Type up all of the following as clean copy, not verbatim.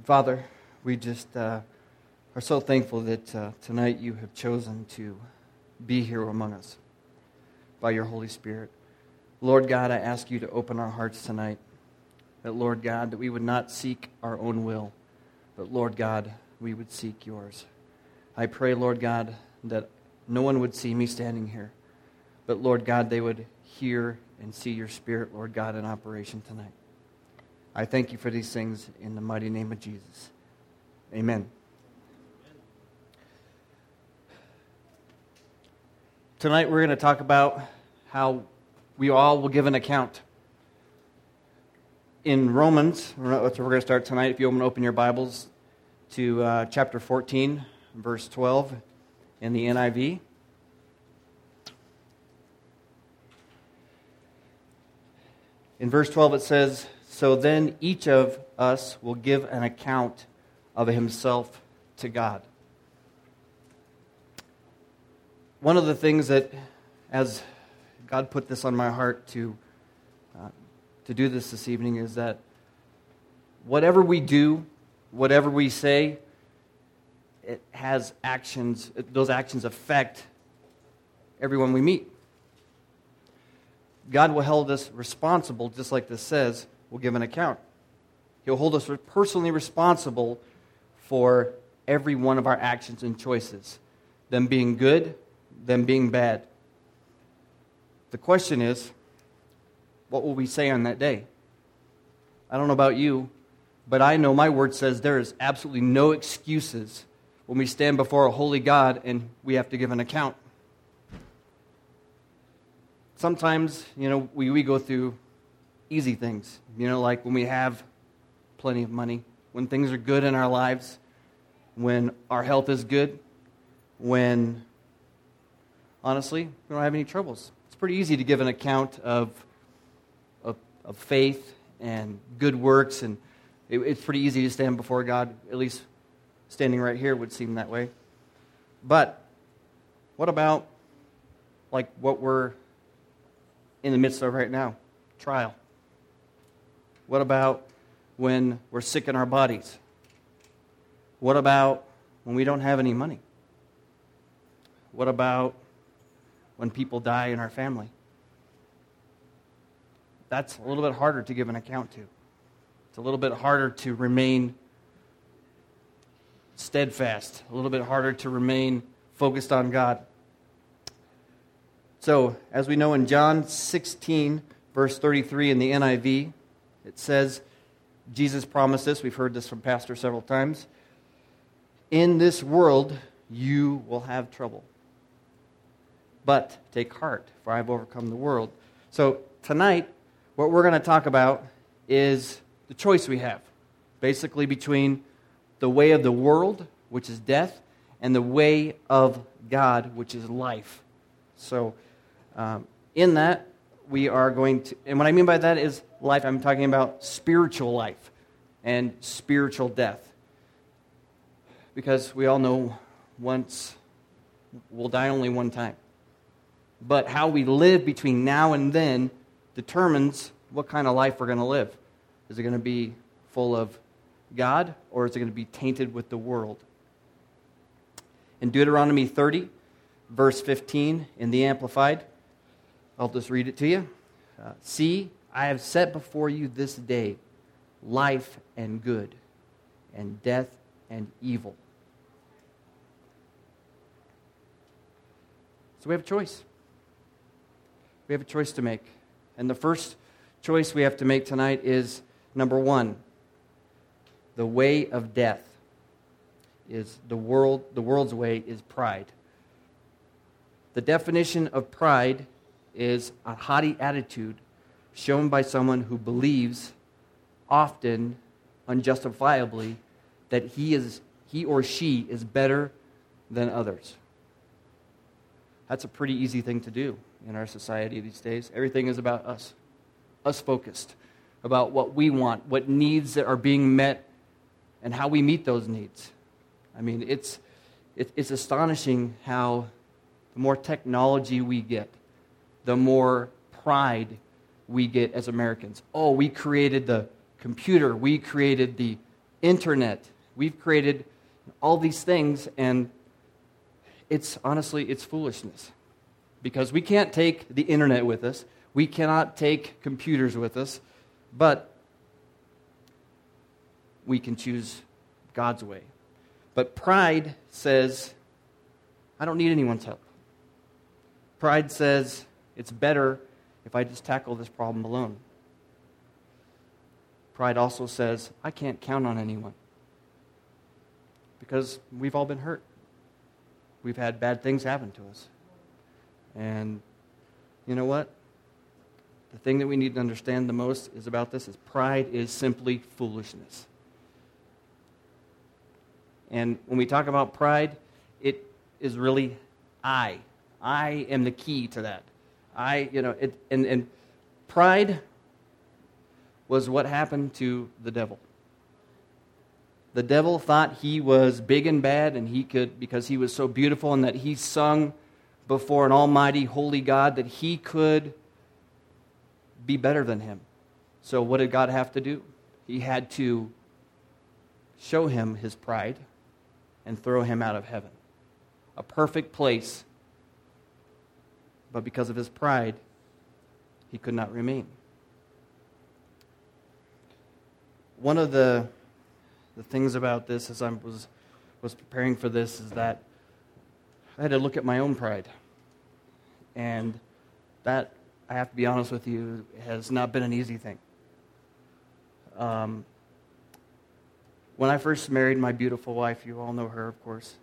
Father, we just are so thankful that tonight you have chosen to be here among us by your Holy Spirit. Lord God, I ask you to open our hearts tonight. That, Lord God, that we would not seek our own will, but, Lord God, we would seek yours. I pray, Lord God, that no one would see me standing here, but, Lord God, they would hear and see your Spirit, Lord God, in operation tonight. I thank you for these things in the mighty name of Jesus. Amen. Tonight we're going to talk about how we all will give an account. In Romans, that's where we're going to start tonight. If you open your Bibles to chapter 14, verse 12 in the NIV. In verse 12 it says, "So then each of us will give an account of himself to God." One of the things that, as God put this on my heart to do this evening, is that whatever we do, whatever we say, it has actions. Those actions affect everyone we meet. God will hold us responsible, just like this says, we'll give an account. He'll hold us personally responsible for every one of our actions and choices, them being good, them being bad. The question is, what will we say on that day? I don't know about you, but I know my word says there is absolutely no excuses when we stand before a holy God and we have to give an account. Sometimes, we go through easy things, like when we have plenty of money, when things are good in our lives, when our health is good, when, honestly, we don't have any troubles. It's pretty easy to give an account of faith and good works, and it's pretty easy to stand before God. At least standing right here would seem that way. But what about what we're in the midst of right now? Trial. What about when we're sick in our bodies? What about when we don't have any money? What about when people die in our family? That's a little bit harder to give an account to. It's a little bit harder to remain steadfast, a little bit harder to remain focused on God. So, as we know in John 16, verse 33 in the NIV, it says, Jesus promised this, we've heard this from Pastor several times, "In this world you will have trouble. But take heart, for I have overcome the world." So tonight, what we're going to talk about is the choice we have, basically between the way of the world, which is death, and the way of God, which is life. So in that, we are going to, and what I mean by that is life, I'm talking about spiritual life and spiritual death. Because we all know we'll die only one time. But how we live between now and then determines what kind of life we're going to live. Is it going to be full of God, or is it going to be tainted with the world? In Deuteronomy 30, verse 15, in the Amplified, I'll just read it to you. "See, I have set before you this day life and good, and death and evil." So we have a choice. We have a choice to make. And the first choice we have to make tonight is, number one, the way of death is the world's way is pride. The definition of pride is a haughty attitude shown by someone who believes, often unjustifiably, that he or she is better than others. That's a pretty easy thing to do in our society these days. Everything is about us focused, about what we want, what needs that are being met, and how we meet those needs. I mean, it's astonishing how the more technology we get, the more pride we get as Americans. Oh, we created the computer, we created the internet. We've created all these things, and it's foolishness. Because we can't take the internet with us. We cannot take computers with us. But we can choose God's way. But pride says, I don't need anyone's help. Pride says, it's better if I just tackle this problem alone. Pride also says, I can't count on anyone. Because we've all been hurt. We've had bad things happen to us. And you know what? The thing that we need to understand the most is about this is pride is simply foolishness. And when we talk about pride, it is really I. I am the key to that. And pride was what happened to the devil. The devil thought he was big and bad, and he could, because he was so beautiful and that he sung before an almighty, holy God, that he could be better than him. So what did God have to do? He had to show him his pride and throw him out of heaven. A perfect place. But because of his pride, he could not remain. One of the things about this as I was preparing for this is that I had to look at my own pride. And that, I have to be honest with you, has not been an easy thing. When I first married my beautiful wife, you all know her, of course,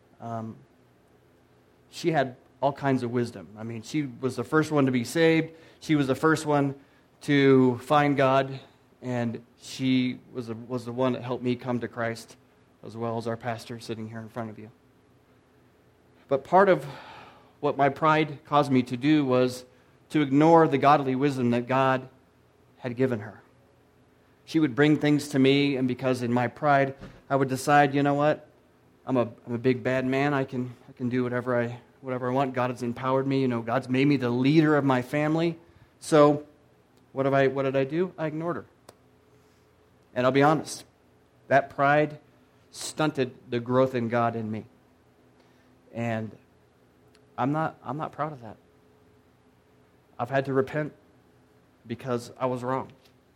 she had all kinds of wisdom. I mean, she was the first one to be saved. She was the first one to find God, and she was the one that helped me come to Christ, as well as our pastor sitting here in front of you. But part of what my pride caused me to do was to ignore the godly wisdom that God had given her. She would bring things to me, and because in my pride, I would decide, you know what? I'm a big bad man. I can do whatever I want. God has empowered me. God's made me the leader of my family. So what did I do? I ignored her. And I'll be honest, that pride stunted the growth in God in me. And I'm not proud of that. I've had to repent because I was wrong.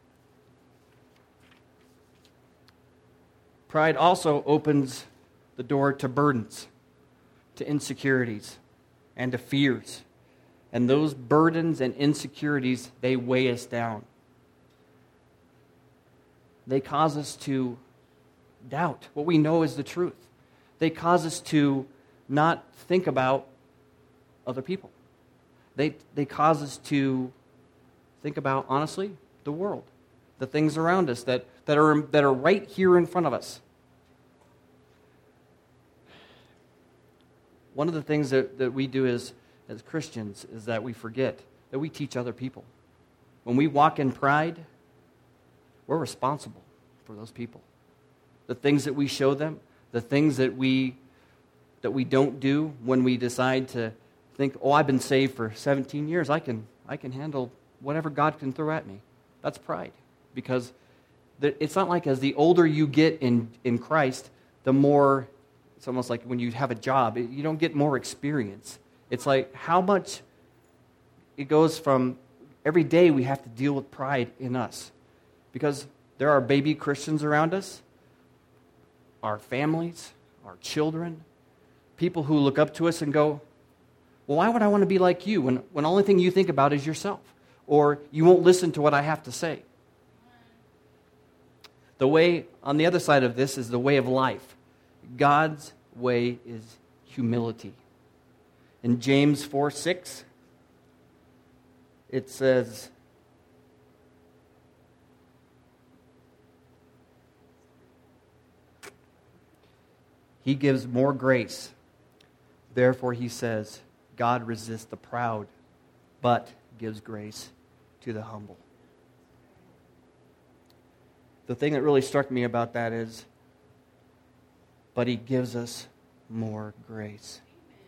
Pride also opens the door to burdens, to insecurities, and to fears. And those burdens and insecurities, they weigh us down. They cause us to doubt what we know is the truth. They cause us to not think about other people. They cause us to think about, honestly, the world, the things around us that are right here in front of us. One of the things that we do as Christians is that we forget that we teach other people. When we walk in pride, we're responsible for those people. The things that we show them, the things that we don't do when we decide to think, I've been saved for 17 years. I can handle whatever God can throw at me. That's pride. Because it's not like as the older you get in Christ, the more, it's almost like when you have a job, you don't get more experience. It's like how much it goes from every day we have to deal with pride in us. Because there are baby Christians around us, our families, our children, people who look up to us and go, well, why would I want to be like you when the only thing you think about is yourself? Or you won't listen to what I have to say. The way, on the other side of this, is the way of life. God's way is humility. In James 4:6, it says, He gives more grace. Therefore, he says, God resists the proud, but gives grace to the humble. The thing that really struck me about that is, but he gives us more grace.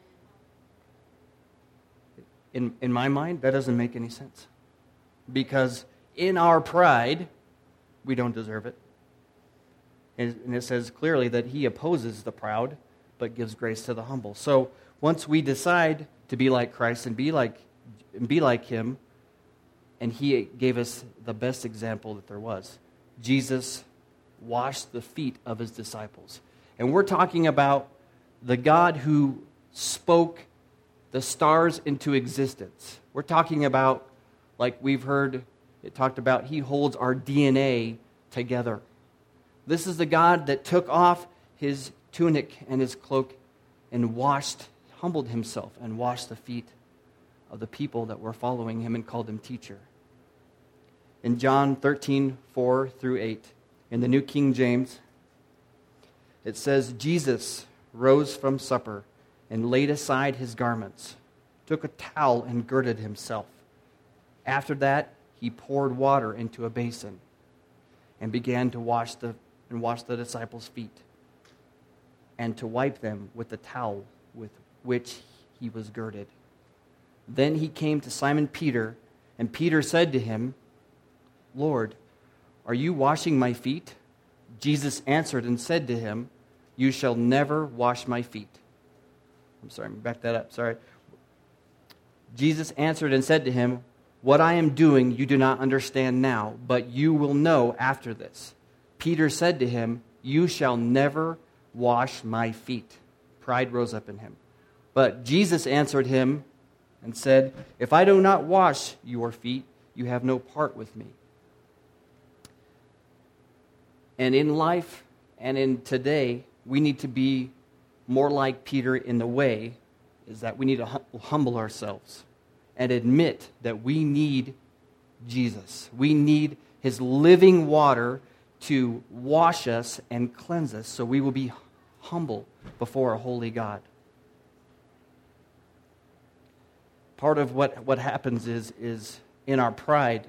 In my mind, that doesn't make any sense. Because in our pride, we don't deserve it. And it says clearly that he opposes the proud, but gives grace to the humble. So once we decide to be like Christ and be like him, and he gave us the best example that there was, Jesus washed the feet of his disciples. And we're talking about the God who spoke the stars into existence. We're talking about, like we've heard it talked about, he holds our DNA together. This is the God that took off his tunic and his cloak and humbled himself and washed the feet of the people that were following him and called him teacher. In John 13:4-8, in the New King James, it says, Jesus rose from supper and laid aside his garments, took a towel and girded himself. After that, he poured water into a basin and began to wash the disciples' feet and to wipe them with the towel with which he was girded. Then he came to Simon Peter, and Peter said to him, Lord, are you washing my feet? Jesus answered and said to him, you shall never wash my feet. I'm sorry, back that up, sorry. Jesus answered and said to him, what I am doing you do not understand now, but you will know after this. Peter said to him, you shall never wash my feet. Pride rose up in him. But Jesus answered him and said, if I do not wash your feet, you have no part with me. And in life and in today, we need to be more like Peter in the way is that we need to humble ourselves and admit that we need Jesus. We need his living water to wash us and cleanse us so we will be humble before a holy God. Part of what happens is in our pride,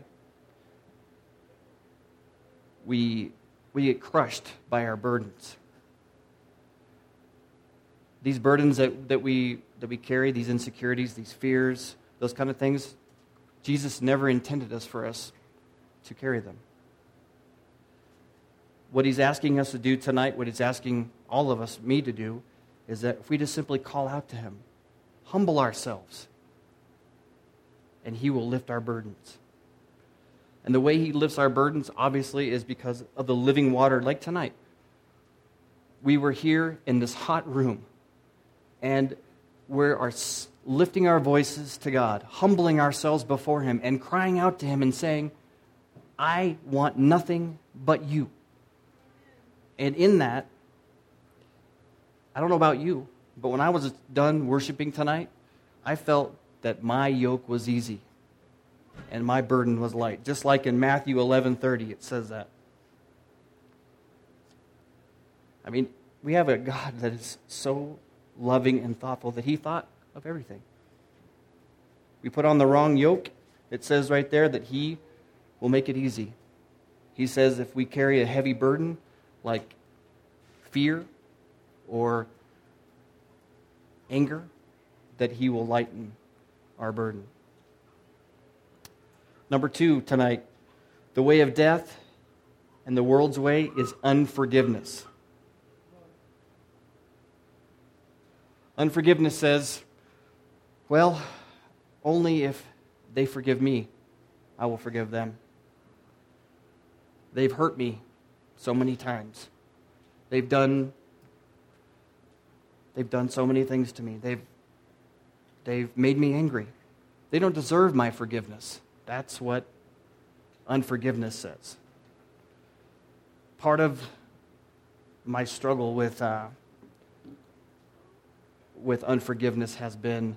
we get crushed by our burdens. These burdens that we carry, these insecurities, these fears, those kind of things, Jesus never intended for us to carry them. What he's asking us to do tonight, what he's asking all of us, me to do, is that if we just simply call out to him, humble ourselves, and he will lift our burdens. And the way he lifts our burdens, obviously, is because of the living water, like tonight. We were here in this hot room, and we are lifting our voices to God, humbling ourselves before him, and crying out to him and saying, I want nothing but you. And in that, I don't know about you, but when I was done worshiping tonight, I felt that my yoke was easy and my burden was light. Just like in Matthew 11:30, it says that. I mean, we have a God that is so loving and thoughtful that he thought of everything. We put on the wrong yoke, it says right there that he will make it easy. He says if we carry a heavy burden like fear or anger, that he will lighten our burden. Number 2 tonight, the way of death and the world's way is unforgiveness. Unforgiveness says, well, only if they forgive me, I will forgive them. They've hurt me so many times. They've done so many things to me. They've made me angry. They don't deserve my forgiveness. That's what unforgiveness says. Part of my struggle with unforgiveness has been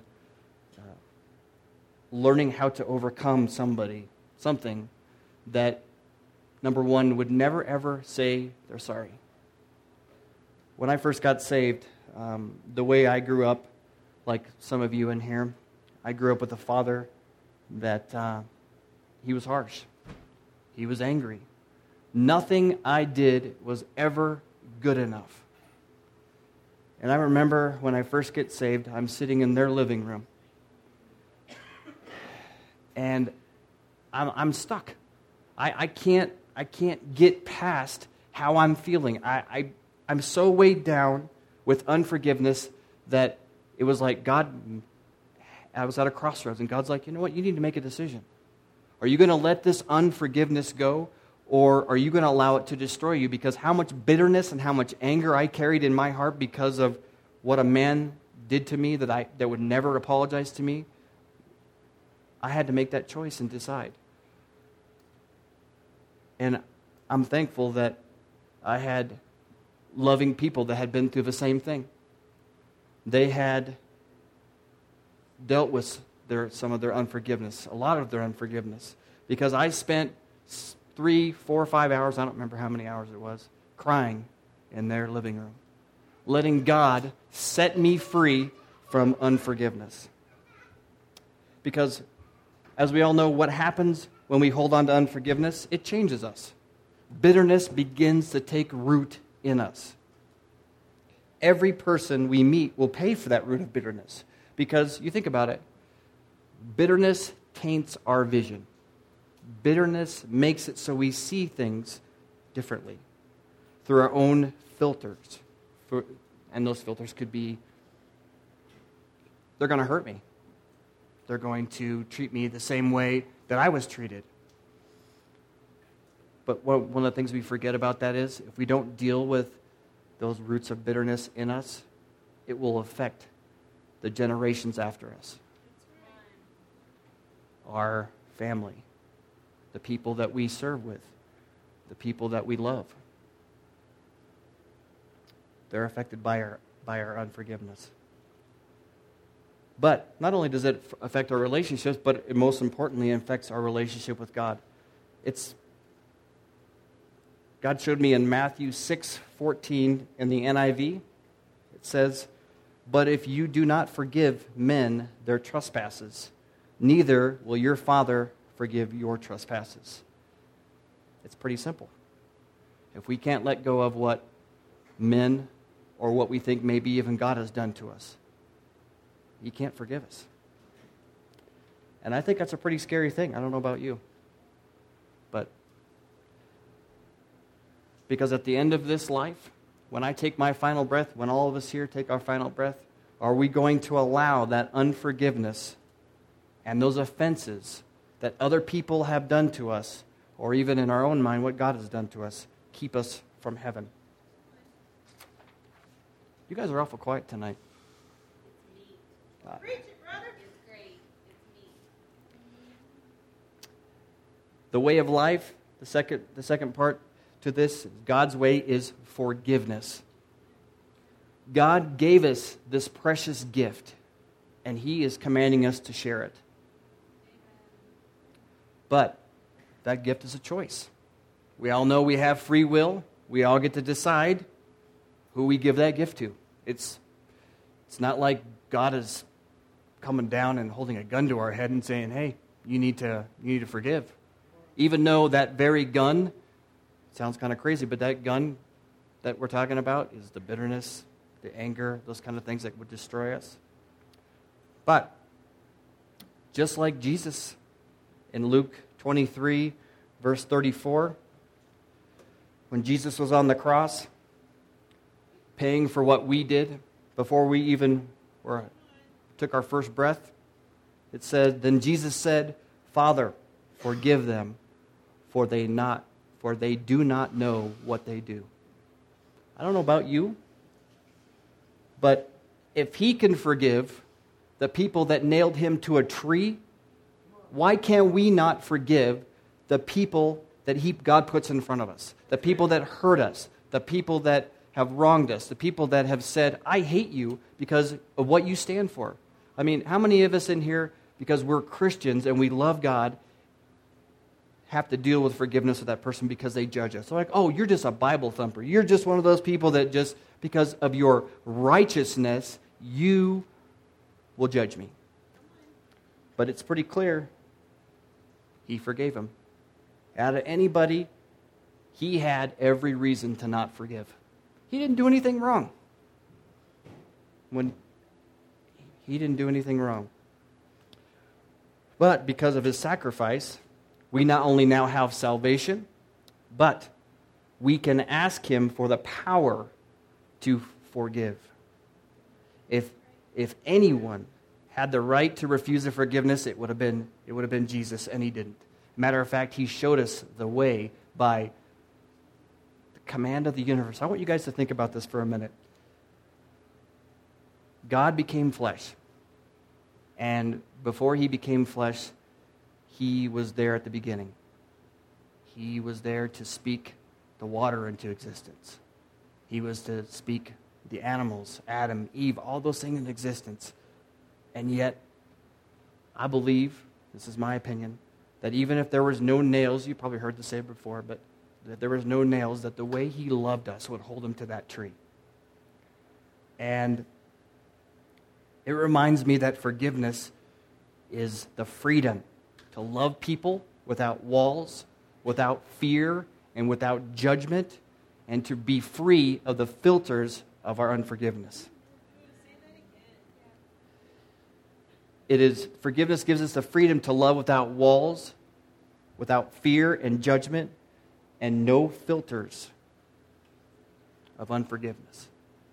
learning how to overcome something that, number one, would never ever say they're sorry. When I first got saved, the way I grew up, like some of you in here, I grew up with a father that he was harsh. He was angry. Nothing I did was ever good enough. And I remember when I first get saved, I'm sitting in their living room. And I'm stuck. I can't get past how I'm feeling. I'm so weighed down with unforgiveness that it was like God, I was at a crossroads, and God's like, you know what, you need to make a decision. Are you going to let this unforgiveness go, or are you going to allow it to destroy you? Because how much bitterness and how much anger I carried in my heart because of what a man did to me that would never apologize to me, I had to make that choice and decide. And I'm thankful that I had loving people that had been through the same thing. They had dealt with some of their unforgiveness, a lot of their unforgiveness, because I spent 3, 4, 5 hours, I don't remember how many hours it was, crying in their living room, letting God set me free from unforgiveness. Because, as we all know, what happens when we hold on to unforgiveness, it changes us. Bitterness begins to take root in us. Every person we meet will pay for that root of bitterness. Because, you think about it, bitterness taints our vision. Bitterness makes it so we see things differently through our own filters. And those filters could be, they're going to hurt me. They're going to treat me the same way that I was treated. But one of the things we forget about that is, if we don't deal with those roots of bitterness in us, it will affect the generations after us. Our family, the people that we serve with, the people that we love. They're affected by our unforgiveness. But not only does it affect our relationships, but it most importantly affects our relationship with God. God showed me in Matthew 6:14 in the NIV. It says, "But if you do not forgive men their trespasses, neither will your Father forgive your trespasses." It's pretty simple. If we can't let go of what men or what we think maybe even God has done to us, He can't forgive us. And I think that's a pretty scary thing. I don't know about you. But because at the end of this life, when I take my final breath, when all of us here take our final breath, are we going to allow that unforgiveness and those offenses that other people have done to us, or even in our own mind what God has done to us, keep us from heaven? You guys are awful quiet tonight. Preach it, brother. It's great. It's me. The way of life, the second part to this, God's way is forgiveness. God gave us this precious gift, and He is commanding us to share it. But that gift is a choice. We all know we have free will. We all get to decide who we give that gift to. It's not like God is coming down and holding a gun to our head and saying, "Hey, you need to forgive." Even though that very gun sounds kind of crazy, but that gun that we're talking about is the bitterness, the anger, those kind of things that would destroy us. But just like Jesus in Luke 23, verse 34, when Jesus was on the cross, paying for what we did before we even took our first breath, it said, "Then Jesus said, 'Father, forgive them, for they do not know what they do.'" I don't know about you, but if He can forgive the people that nailed Him to a tree, why can't we not forgive the people that God puts in front of us? The people that hurt us, the people that have wronged us, the people that have said, "I hate you because of what you stand for." I mean, how many of us in here, because we're Christians and we love God, have to deal with forgiveness of that person because they judge us? They're like, "Oh, you're just a Bible thumper. You're just one of those people that just, because of your righteousness, you will judge me." But it's pretty clear He forgave him. Out of anybody, He had every reason to not forgive. He didn't do anything wrong. He didn't do anything wrong. But because of His sacrifice, we not only now have salvation, but we can ask him for the power to forgive. If anyone had the right to refuse the forgiveness, it would have been Jesus, and he didn't. Matter of fact, he showed us the way by the command of the universe. I want you guys to think about this for a minute. God became flesh. And before he became flesh, he was there at the beginning. He was there to speak the water into existence. He was to speak the animals, Adam, Eve, all those things in existence. And yet, I believe, this is my opinion, that even if there was no nails, you probably heard this say before, but that there was no nails, that the way he loved us would hold him to that tree. And it reminds me that forgiveness is the freedom to love people without walls, without fear, and without judgment, and to be free of the filters of our unforgiveness. Forgiveness gives us the freedom to love without walls, without fear and judgment, and no filters of unforgiveness.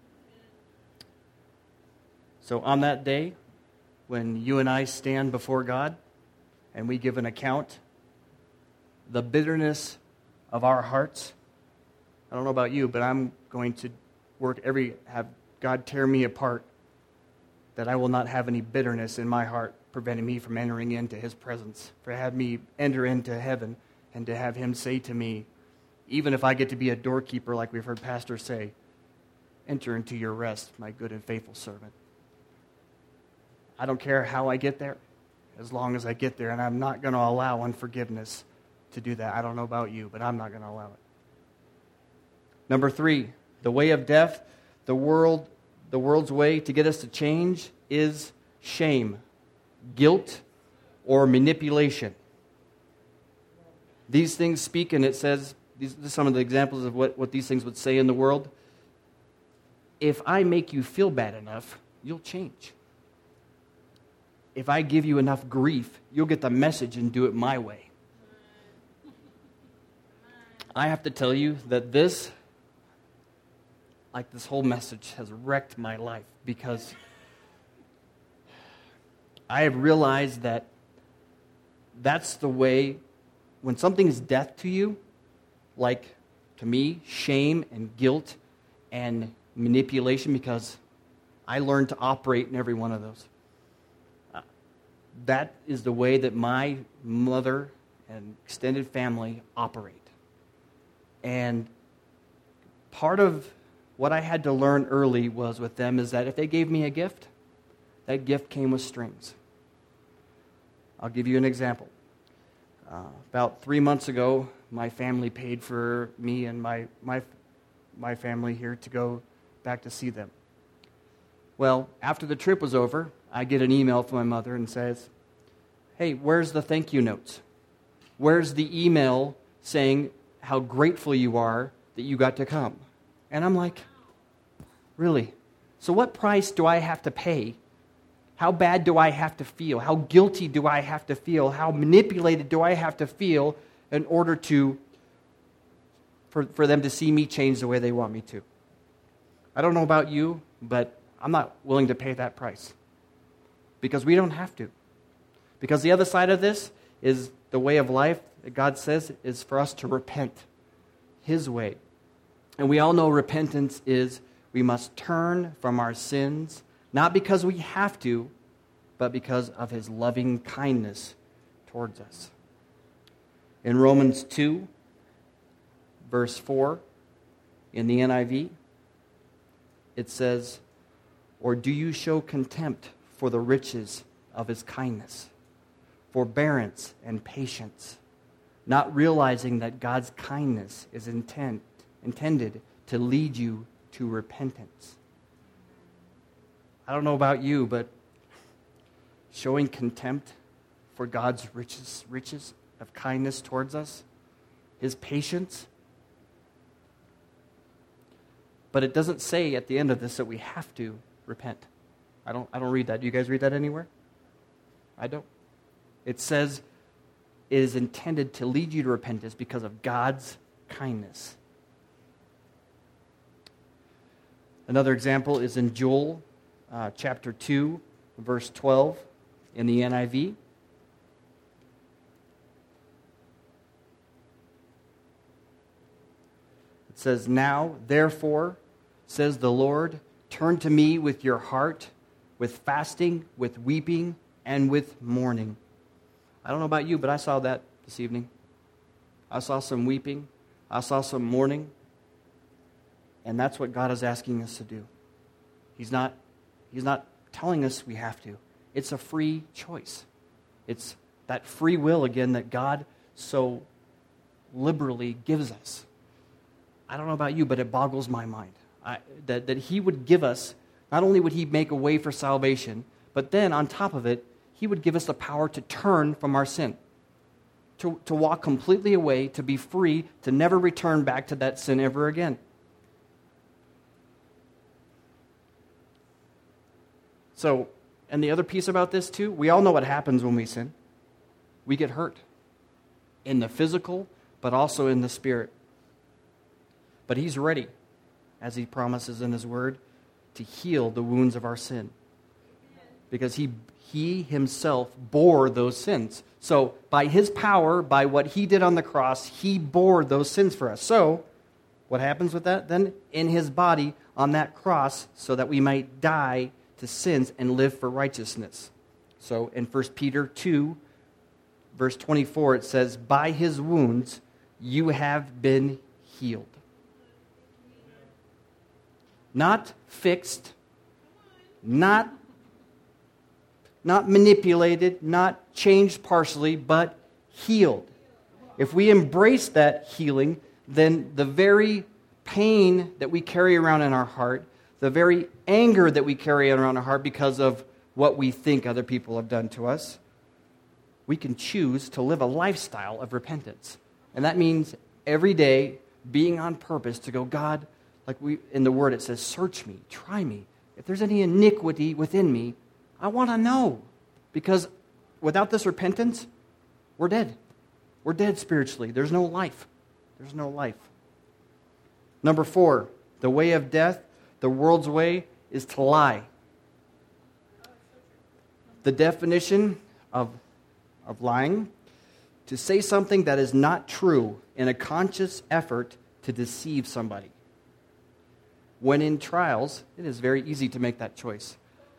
So on that day, when you and I stand before God and we give an account, the bitterness of our hearts, I don't know about you, but I'm going to have God tear me apart, that I will not have any bitterness in my heart preventing me from entering into his presence, for have me enter into heaven and to have him say to me, even if I get to be a doorkeeper like we've heard pastors say, enter into your rest, my good and faithful servant. I don't care how I get there, as long as I get there, and I'm not going to allow unforgiveness to do that. I don't know about you, but I'm not going to allow it. Number 3, the way of death, the world's way to get us to change is shame, guilt, or manipulation. These things speak, and it says, these are some of the examples of what these things would say in the world. If I make you feel bad enough, you'll change. If I give you enough grief, you'll get the message and do it my way. I have to tell you that this whole message has wrecked my life, because I have realized that that's the way, when something is death to you, like to me, shame and guilt and manipulation, because I learned to operate in every one of those. That is the way that my mother and extended family operate. And part of what I had to learn early was with them is that if they gave me a gift, that gift came with strings. I'll give you an example. About 3 months ago, my family paid for me and my family here to go back to see them. Well, after the trip was over, I get an email from my mother and says, hey, where's the thank you notes? Where's the email saying how grateful you are that you got to come? And I'm like, really? So what price do I have to pay? How bad do I have to feel? How guilty do I have to feel? How manipulated do I have to feel in order for them to see me change the way they want me to? I don't know about you, but I'm not willing to pay that price. Because we don't have to. Because the other side of this is the way of life that God says is for us to repent his way. And we all know repentance is we must turn from our sins, not because we have to, but because of his loving kindness towards us. In Romans 2, verse 4, in the NIV, it says, or do you show contempt for the riches of his kindness, forbearance and patience, not realizing that God's kindness is intended to lead you to repentance? I don't know about you, but showing contempt for God's riches of kindness towards us, his patience. But it doesn't say at the end of this that we have to repent. I don't read that. Do you guys read that anywhere? I don't. It says it is intended to lead you to repentance because of God's kindness Another example is in Joel chapter 2, verse 12 in the NIV. It says, "Now, therefore, says the Lord, turn to me with your heart, with fasting, with weeping, and with mourning." I don't know about you, but I saw that this evening. I saw some weeping. I saw some mourning. And that's what God is asking us to do. He's not telling us we have to. It's a free choice. It's that free will, again, that God so liberally gives us. I don't know about you, but it boggles my mind. That He would give us, not only would He make a way for salvation, but then on top of it, He would give us the power to turn from our sin. To walk completely away, to be free, to never return back to that sin ever again. So, and the other piece about this too, we all know what happens when we sin. We get hurt. In the physical, but also in the spirit. But He's ready, as He promises in His Word, to heal the wounds of our sin. Because He Himself bore those sins. So, by His power, by what He did on the cross, He bore those sins for us. So, what happens with that? Then, in His body on that cross, so that we might die to sins and live for righteousness. So, in 1 Peter 2, verse 24, it says, "By His wounds you have been healed." Not fixed, not manipulated, not changed partially, but healed. If we embrace that healing, then the very pain that we carry around in our heart, the very anger that we carry around our heart because of what we think other people have done to us, we can choose to live a lifestyle of repentance. And that means every day being on purpose to go, God, like in the Word it says, search me, try me. If there's any iniquity within me, I want to know. Because without this repentance, we're dead. We're dead spiritually. There's no life. There's no life. Number 4, the way of death, the world's way, is to lie. The definition of lying, to say something that is not true in a conscious effort to deceive somebody. When in trials, it is very easy to make that choice.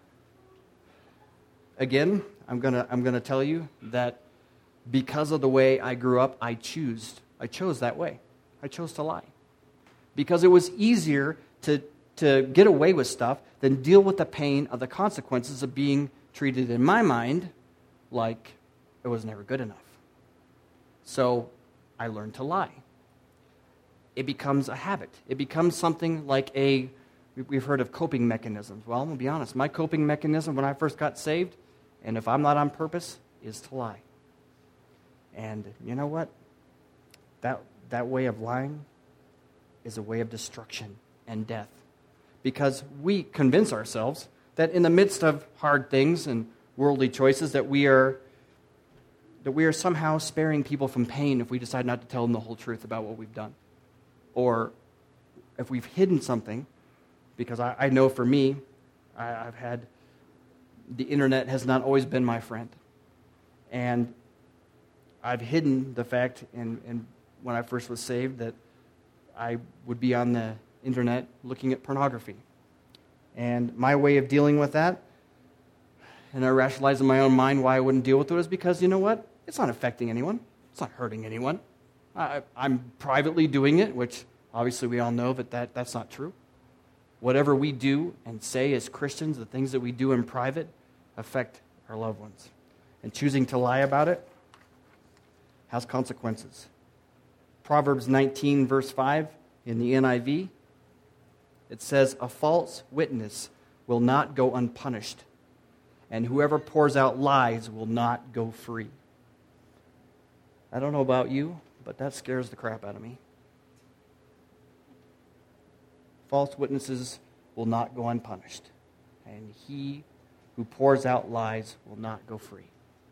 Again, I'm gonna tell you that because of the way I grew up, I chose that way. I chose to lie. Because it was easier to get away with stuff than deal with the pain of the consequences of being treated, in my mind, like it was never good enough. So I learned to lie. It becomes a habit. It becomes something like we've heard of coping mechanisms. Well, I'm going to be honest. My coping mechanism when I first got saved, and if I'm not on purpose, is to lie. And you know what? That way of lying is a way of destruction and death. Because we convince ourselves that in the midst of hard things and worldly choices that we are somehow sparing people from pain if we decide not to tell them the whole truth about what we've done. Or if we've hidden something, because I know for me, I've had, the internet has not always been my friend. And I've hidden the fact, and when I first was saved, that I would be on the internet looking at pornography. And my way of dealing with that, and I rationalized in my own mind why I wouldn't deal with it, was because, you know what? It's not affecting anyone. It's not hurting anyone. I'm privately doing it, which obviously we all know that that's not true. Whatever we do and say as Christians, the things that we do in private, affect our loved ones. And choosing to lie about it has consequences. Proverbs 19, verse 5, in the NIV, it says, "A false witness will not go unpunished, and whoever pours out lies will not go free." I don't know about you, but that scares the crap out of me. False witnesses will not go unpunished, and he who pours out lies will not go free.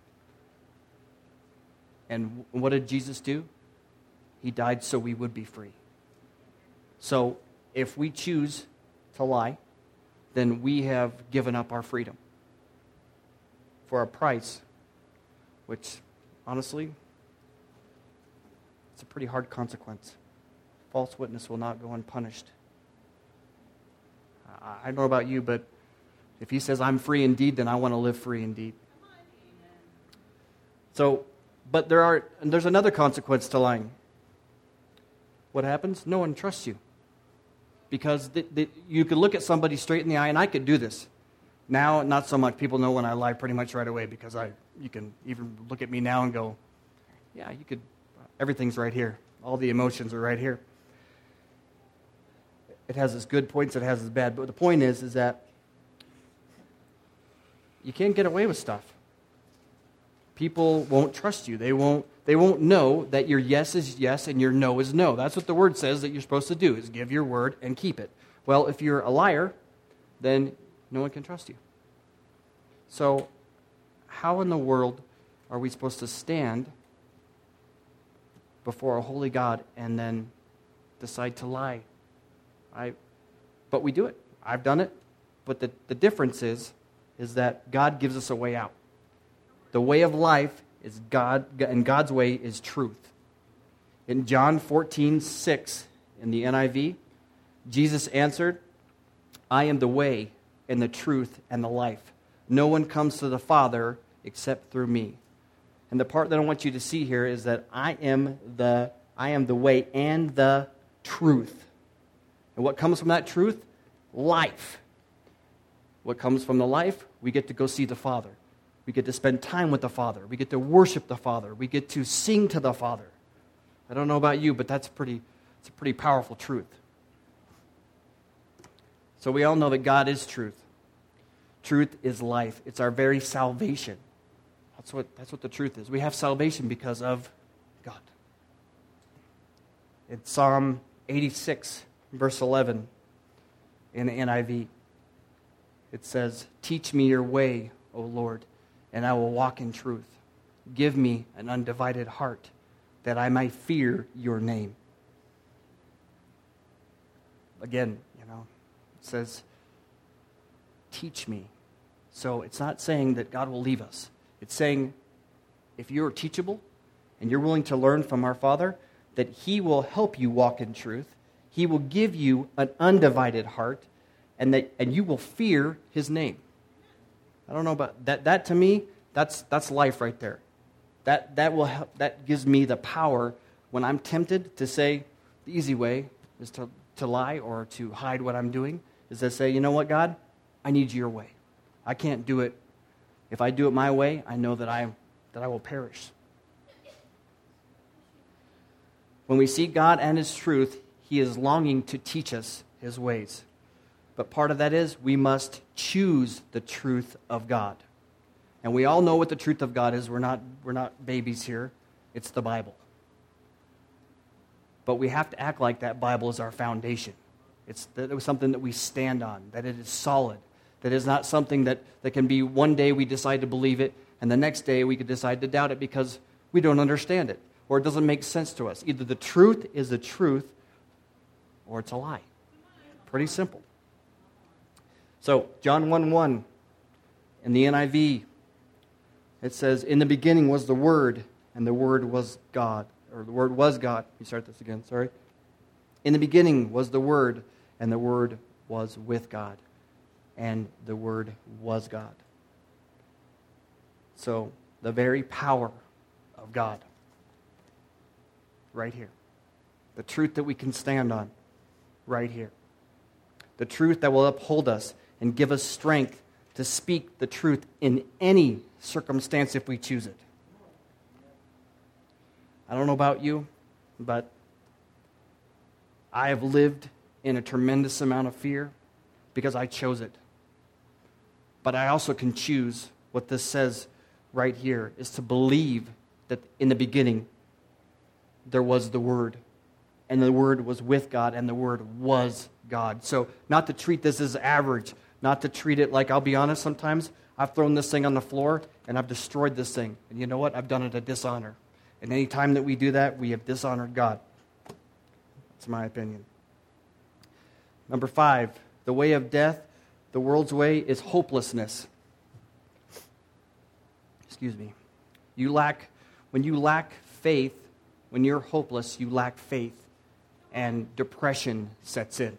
And what did Jesus do? He died so we would be free. So if we choose to lie, then we have given up our freedom for a price, which, honestly, it's a pretty hard consequence. False witness will not go unpunished. I don't know about you, but if he says I'm free indeed, then I want to live free indeed. So, but there's another consequence to lying. What happens? No one trusts you. Because you could look at somebody straight in the eye, and I could do this. Now, not so much. People know when I lie pretty much right away because you can even look at me now and go, yeah, you could, everything's right here. All the emotions are right here. It has its good points, it has its bad. But the point is that you can't get away with stuff. People won't trust you. They won't know that your yes is yes and your no is no. That's what the word says that you're supposed to do, is give your word and keep it. Well, if you're a liar, then no one can trust you. So how in the world are we supposed to stand before a holy God and then decide to lie? But we do it. I've done it. But the difference is that God gives us a way out. The way of life is God, and God's way is truth. In John 14:6 in the NIV, Jesus answered, I am the way and the truth and the life. No one comes to the Father except through me. And the part that I want you to see here is that I am the way and the truth. And what comes from that truth? Life. What comes from the life? We get to go see the Father. We get to spend time with the Father. We get to worship the Father. We get to sing to the Father. I don't know about you, but it's a pretty powerful truth. So we all know that God is truth. Truth is life. It's our very salvation. That's what the truth is. We have salvation because of God. In Psalm 86, verse 11, in the NIV, it says, teach me your way, O Lord, and I will walk in truth. Give me an undivided heart, that I might fear your name. Again, it says, teach me. So it's not saying that God will leave us. It's saying, if you're teachable and you're willing to learn from our Father, that He will help you walk in truth. He will give you an undivided heart, and you will fear His name. I don't know about that. That to me, that's life right there. That will help. That gives me the power when I'm tempted to say the easy way is to lie or to hide what I'm doing. Is to say, you know what, God, I need your way. I can't do it. If I do it my way, I know that I will perish. When we see God and His truth, He is longing to teach us His ways. But part of that is we must choose the truth of God. And we all know what the truth of God is. We're not babies here. It's the Bible. But we have to act like that Bible is our foundation. It was something that we stand on, that it is solid, that it is not something that can be one day we decide to believe it, and the next day we could decide to doubt it because we don't understand it, or it doesn't make sense to us. Either the truth is the truth, or it's a lie. Pretty simple. So, John 1:1 in the NIV, it says, in the beginning was the Word, and the Word was God. Or the Word was God. Let me start this again, sorry. In the beginning was the Word, and the Word was with God, and the Word was God. So, the very power of God, right here. The truth that we can stand on, right here. The truth that will uphold us and give us strength to speak the truth in any circumstance if we choose it. I don't know about you, but I have lived in a tremendous amount of fear because I chose it. But I also can choose what this says right here, is to believe that in the beginning there was the Word, and the Word was with God, and the Word was God. So not to treat this as average, not to treat it like, I'll be honest, sometimes I've thrown this thing on the floor and I've destroyed this thing. And you know what? I've done it a dishonor. And any time that we do that, we have dishonored God. That's my opinion. Number 5, The way of death, the world's way, is hopelessness. Excuse me. When you lack faith, when you're hopeless, you lack faith, and depression sets in.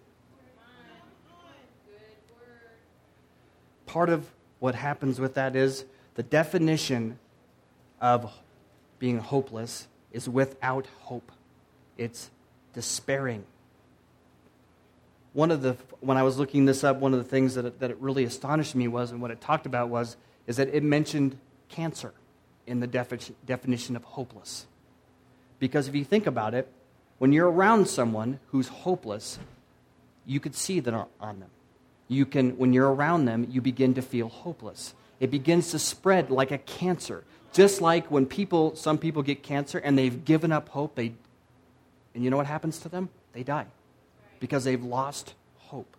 Part of what happens with that is the definition of being hopeless is without hope. It's despairing. When I was looking this up, one of the things that it really astonished me was, and what it talked about was, is that it mentioned cancer in the definition of hopeless. Because if you think about it, when you're around someone who's hopeless, you could see that on them. When you're around them, you begin to feel hopeless. It begins to spread like a cancer. Just like when some people get cancer and they've given up hope, and you know what happens to them? They die. Because they've lost hope.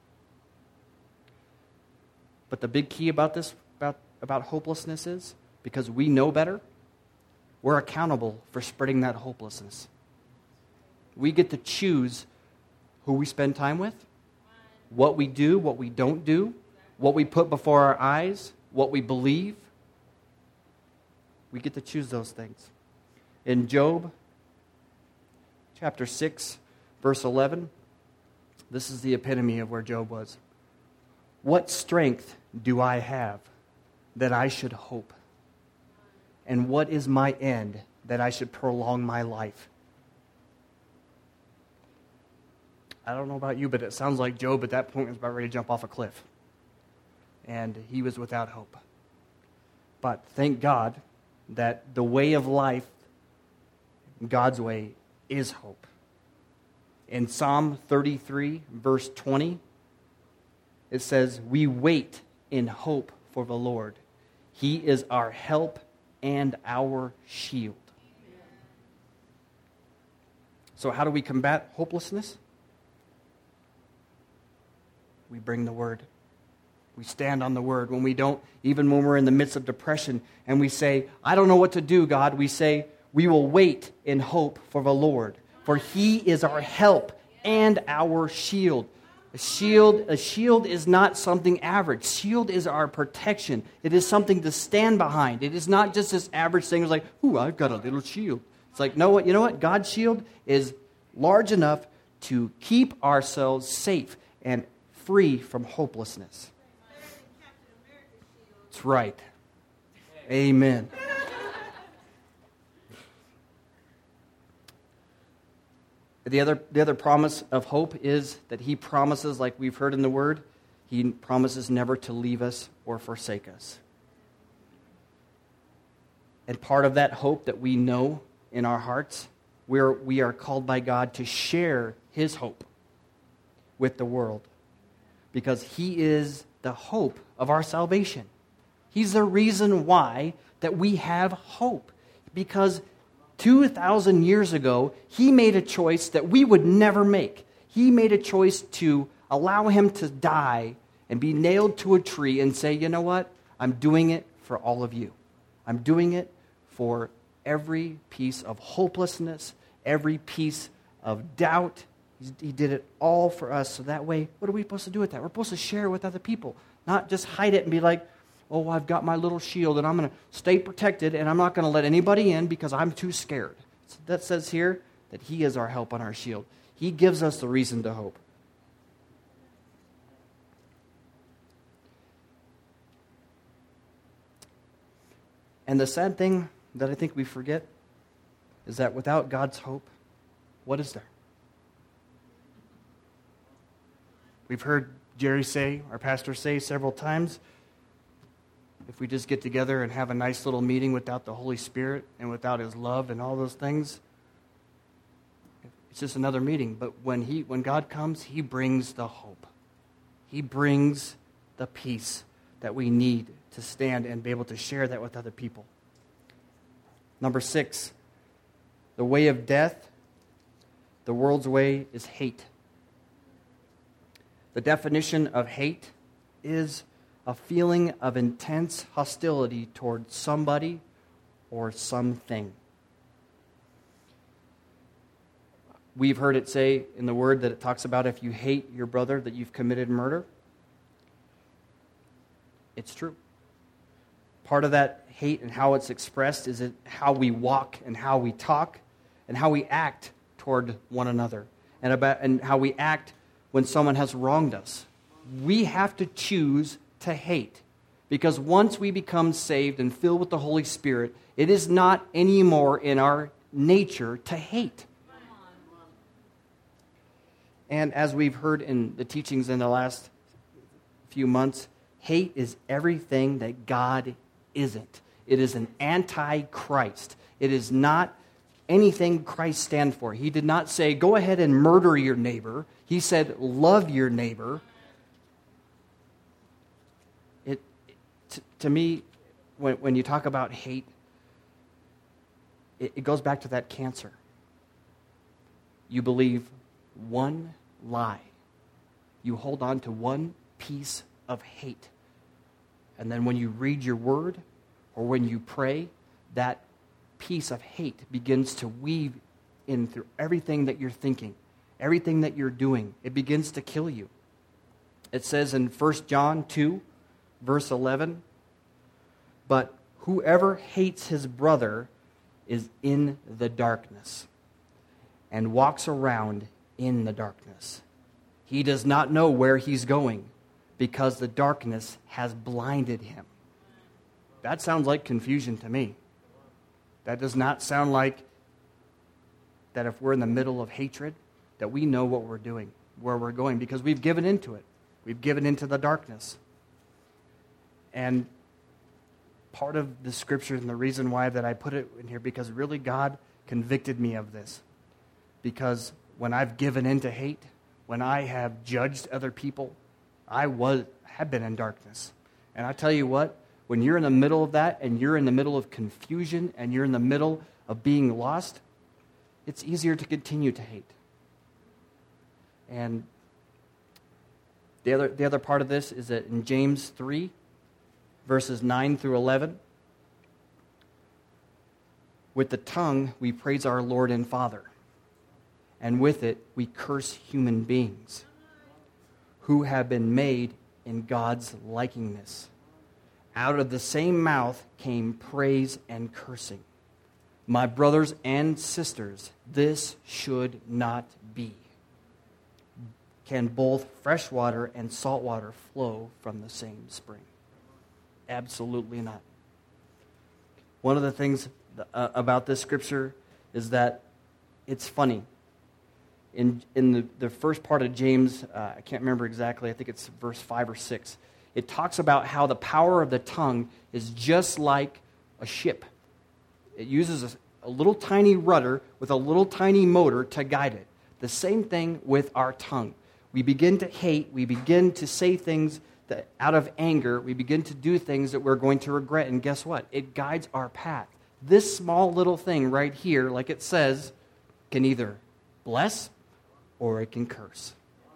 But the big key about this, about hopelessness is, because we know better, we're accountable for spreading that hopelessness. We get to choose who we spend time with, what we do, what we don't do, what we put before our eyes, what we believe. We get to choose those things. In Job, chapter 6, verse 11, this is the epitome of where Job was. What strength do I have that I should hope? And what is my end that I should prolong my life? I don't know about you, but it sounds like Job at that point was about ready to jump off a cliff. And he was without hope. But thank God that the way of life, God's way, is hope. In Psalm 33, verse 20, it says, "We wait in hope for the Lord. He is our help and our shield." So how do we combat hopelessness? We bring the Word. We stand on the Word. Even when we're in the midst of depression and we say, "I don't know what to do, God," we say, "We will wait in hope for the Lord. For He is our help and our shield." A shield is not something average. Shield is our protection. It is something to stand behind. It is not just this average thing. It's like, "Ooh, I've got a little shield." It's like, no, you know what? God's shield is large enough to keep ourselves safe and free from hopelessness. That's right. Amen. The other promise of hope is that He promises, like we've heard in the Word, He promises never to leave us or forsake us. And part of that hope that we know in our hearts, we are called by God to share His hope with the world. Because He is the hope of our salvation. He's the reason why that we have hope. Because 2,000 years ago, He made a choice that we would never make. He made a choice to allow Him to die and be nailed to a tree and say, "You know what? I'm doing it for all of you. I'm doing it for every piece of hopelessness, every piece of doubt." He did it all for us. So that way, what are we supposed to do with that? We're supposed to share it with other people. Not just hide it and be like, "Oh, I've got my little shield and I'm going to stay protected and I'm not going to let anybody in because I'm too scared." So that says here that He is our help and our shield. He gives us the reason to hope. And the sad thing that I think we forget is that without God's hope, what is there? We've heard Jerry say, our pastor say several times, if we just get together and have a nice little meeting without the Holy Spirit and without His love and all those things, it's just another meeting. But when God comes, He brings the hope. He brings the peace that we need to stand and be able to share that with other people. Number 6, the way of death, the world's way, is hate. The definition of hate is a feeling of intense hostility toward somebody or something. We've heard it say in the Word that it talks about if you hate your brother, that you've committed murder. It's true. Part of that hate and how it's expressed is how we walk and how we talk and how we act toward one another and how we act when someone has wronged us. We have to choose to hate, because once we become saved and filled with the Holy Spirit, it is not anymore in our nature to hate. And as we've heard in the teachings in the last few months, hate is everything that God isn't. It is an anti-Christ. It is not anything Christ stands for. He did not say, go ahead and murder your neighbor. He said, love your neighbor. To me, when you talk about hate, it goes back to that cancer. You believe one lie. You hold on to one piece of hate. And then when you read your word or when you pray, that piece of hate begins to weave in through everything that you're thinking, everything that you're doing. It begins to kill you. It says in 1 John 2, verse 11, but whoever hates his brother is in the darkness and walks around in the darkness. He does not know where he's going because the darkness has blinded him. That sounds like confusion to me. That does not sound like that if we're in the middle of hatred, that we know what we're doing, where we're going, because we've given into it. We've given into the darkness. And part of the scripture and the reason why that I put it in here, because really God convicted me of this. Because when I've given into hate, when I have judged other people, I have been in darkness. And I tell you what, when you're in the middle of that and you're in the middle of confusion and you're in the middle of being lost, it's easier to continue to hate. And the other part of this is that in James 3, verses 9 through 11, with the tongue we praise our Lord and Father, and with it we curse human beings who have been made in God's likeness. Out of the same mouth came praise and cursing. My brothers and sisters, this should not be. Can both fresh water and salt water flow from the same spring? Absolutely not. One of the things about this scripture is that it's funny. In the first part of James, I can't remember exactly, I think it's verse 5 or 6, it talks about how the power of the tongue is just like a ship. It uses a little tiny rudder with a little tiny motor to guide it. The same thing with our tongue. We begin to hate, we begin to say things that out of anger, we begin to do things that we're going to regret, and guess what? It guides our path. This small little thing right here, like it says, can either bless or it can curse.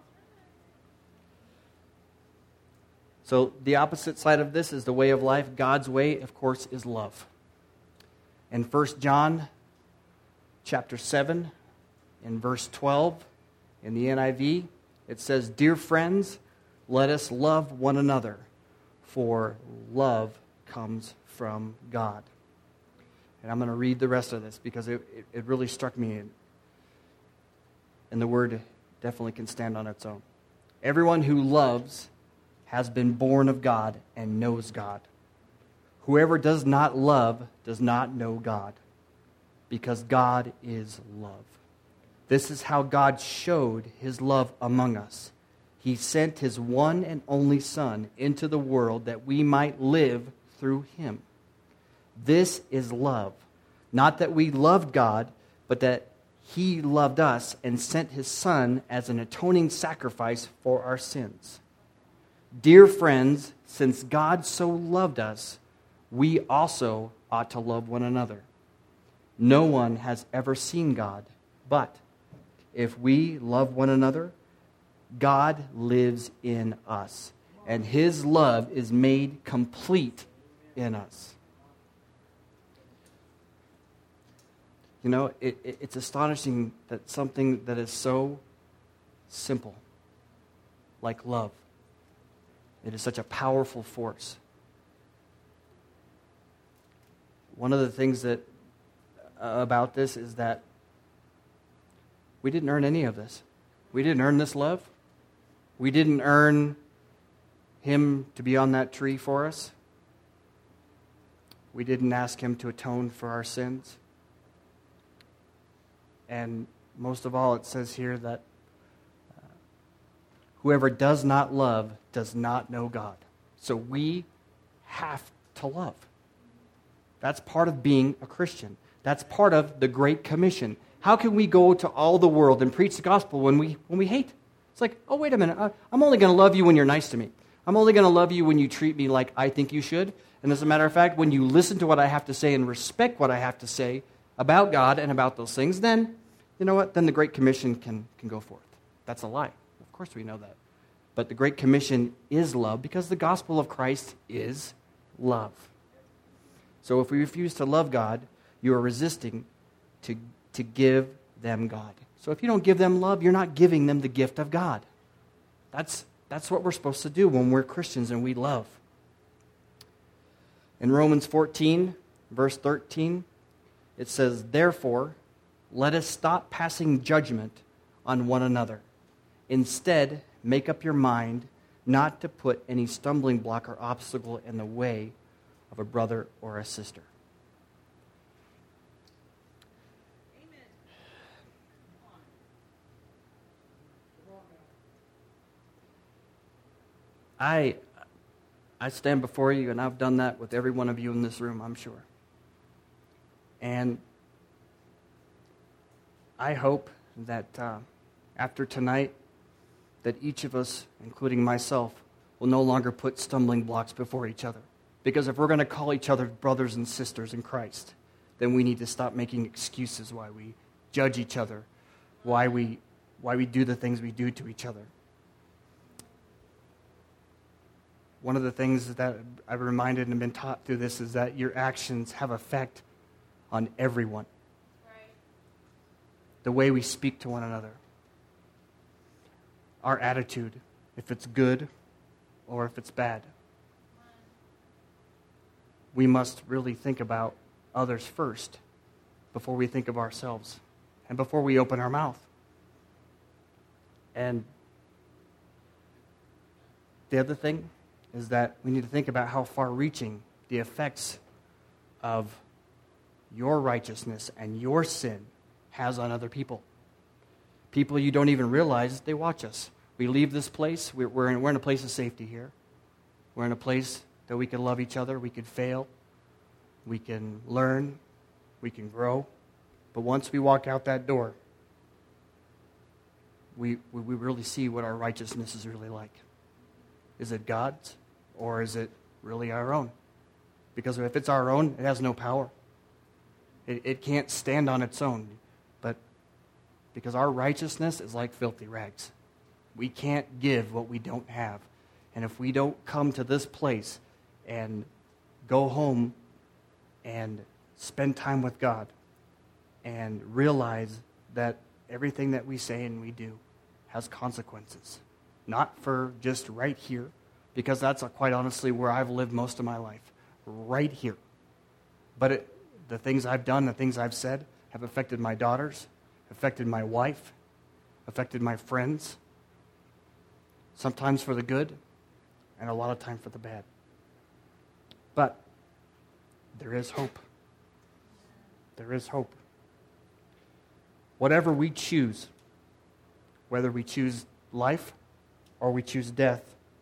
So the opposite side of this is the way of life. God's way, of course, is love. In 1 John chapter 7, in verse 12, in the NIV, it says, dear friends, let us love one another, for love comes from God. And I'm going to read the rest of this because it really struck me. And the word definitely can stand on its own. Everyone who loves has been born of God and knows God. Whoever does not love does not know God, because God is love. This is how God showed his love among us. He sent his one and only Son into the world that we might live through him. This is love. Not that we loved God, but that he loved us and sent his Son as an atoning sacrifice for our sins. Dear friends, since God so loved us, we also ought to love one another. No one has ever seen God, but if we love one another, God lives in us, and his love is made complete in us. You know, it's astonishing that something that is so simple, like love, it is such a powerful force. One of the things that about this is that we didn't earn any of this. We didn't earn this love. We didn't earn him to be on that tree for us. We didn't ask him to atone for our sins. And most of all, it says here that whoever does not love does not know God. So we have to love. That's part of being a Christian. That's part of the Great Commission. How can we go to all the world and preach the gospel when we hate? It's like, oh, wait a minute. I'm only going to love you when you're nice to me. I'm only going to love you when you treat me like I think you should. And as a matter of fact, when you listen to what I have to say and respect what I have to say about God and about those things, then, you know what? Then the Great Commission can go forth. That's a lie. Of course we know that. But the Great Commission is love because the gospel of Christ is love. So if we refuse to love God, you are resisting to give them God. So if you don't give them love, you're not giving them the gift of God. That's what we're supposed to do when we're Christians and we love. In Romans 14, verse 13, it says, "Therefore, let us stop passing judgment on one another. Instead, make up your mind not to put any stumbling block or obstacle in the way of a brother or a sister." I stand before you, and I've done that with every one of you in this room, I'm sure. And I hope that after tonight, that each of us, including myself, will no longer put stumbling blocks before each other. Because if we're going to call each other brothers and sisters in Christ, then we need to stop making excuses why we judge each other, why we do the things we do to each other. One of the things that I've reminded and been taught through this is that your actions have effect on everyone. Right. The way we speak to one another. Our attitude, if it's good or if it's bad. We must really think about others first before we think of ourselves and before we open our mouth. And the other thing is that we need to think about how far-reaching the effects of your righteousness and your sin has on other people. People you don't even realize they watch us. We leave this place. We're in a place of safety here. We're in a place that we can love each other. We can fail. We can learn. We can grow. But once we walk out that door, we really see what our righteousness is really like. Is it God's or is it really our own? Because if it's our own, it has no power. It can't stand on its own. But because our righteousness is like filthy rags. We can't give what we don't have. And if we don't come to this place and go home and spend time with God and realize that everything that we say and we do has consequences. Not for just right here, because that's quite honestly where I've lived most of my life. Right here. But the things I've done, the things I've said, have affected my daughters, affected my wife, affected my friends. Sometimes for the good, and a lot of time for the bad. But there is hope. There is hope. Whatever we choose, whether we choose life or we choose death,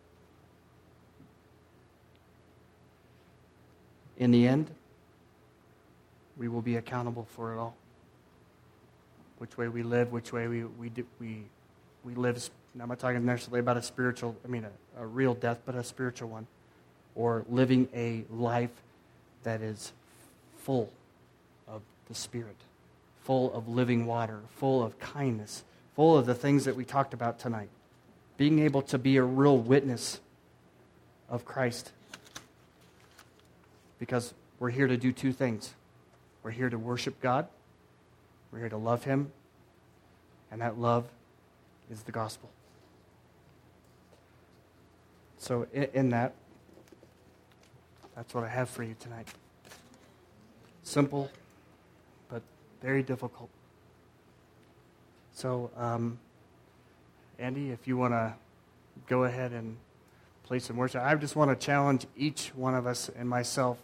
in the end, we will be accountable for it all. Which way we live, which way we live. I'm not talking necessarily about a real death, but a spiritual one. Or living a life that is full of the Spirit, full of living water, full of kindness, full of the things that we talked about tonight. Being able to be a real witness of Christ. Because we're here to do two things. We're here to worship God, We're here to love him, and that love is the gospel. So in that, that's what I have for you tonight. Simple, but very difficult. So, Andy, if you want to go ahead and play some worship. I just want to challenge each one of us and myself.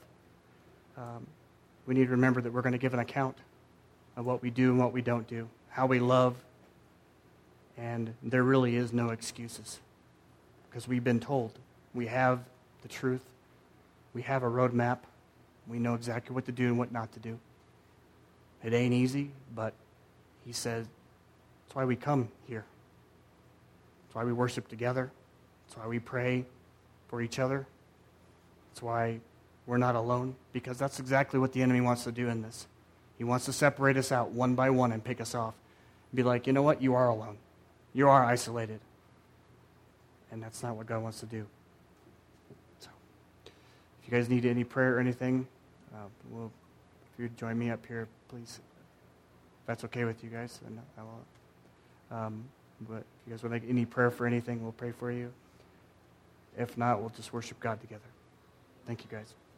We need to remember that we're going to give an account of what we do and what we don't do, how we love, and there really is no excuses because we've been told. We have the truth. We have a roadmap. We know exactly what to do and what not to do. It ain't easy, but he says, that's why we come here. That's why we worship together. That's why we pray for each other. That's why we're not alone, because that's exactly what the enemy wants to do in this. He wants to separate us out one by one and pick us off. Be like, you know what? You are alone. You are isolated. And that's not what God wants to do. So, if you guys need any prayer or anything, if you'd join me up here, please. If that's okay with you guys, then I will. But if you guys would like any prayer for anything, we'll pray for you. If not, we'll just worship God together. Thank you, guys.